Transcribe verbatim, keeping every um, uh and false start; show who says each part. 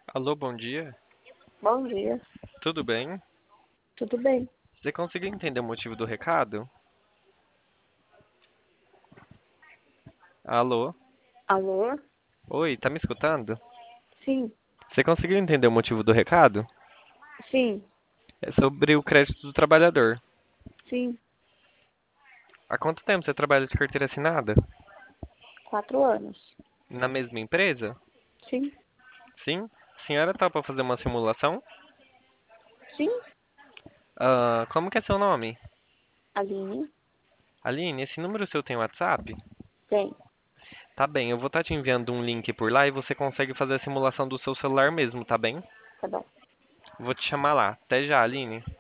Speaker 1: Alô, bom dia.
Speaker 2: Bom dia,
Speaker 1: Tudo bem?
Speaker 2: tudo bem?
Speaker 1: Você conseguiu entender o motivo do recado? Alô?
Speaker 2: Alô?
Speaker 1: Oi, tá me escutando?
Speaker 2: Sim,
Speaker 1: Você conseguiu entender o motivo do recado?
Speaker 2: sim,
Speaker 1: É sobre o crédito do trabalhador.
Speaker 2: sim,
Speaker 1: Há quanto tempo você trabalha de carteira assinada?
Speaker 2: quatro anos.
Speaker 1: Na mesma empresa?
Speaker 2: Sim,
Speaker 1: Sim? A senhora tá para fazer uma simulação?
Speaker 2: sim,
Speaker 1: Ah, como que é seu nome?
Speaker 2: Aline,
Speaker 1: Aline, esse número seu tem WhatsApp?
Speaker 2: tem,
Speaker 1: Tá bem, eu vou estar te enviando um link por lá e você consegue fazer a simulação do seu celular mesmo, tá bem?
Speaker 2: tá bom.
Speaker 1: Vou te chamar lá. Até já, Aline.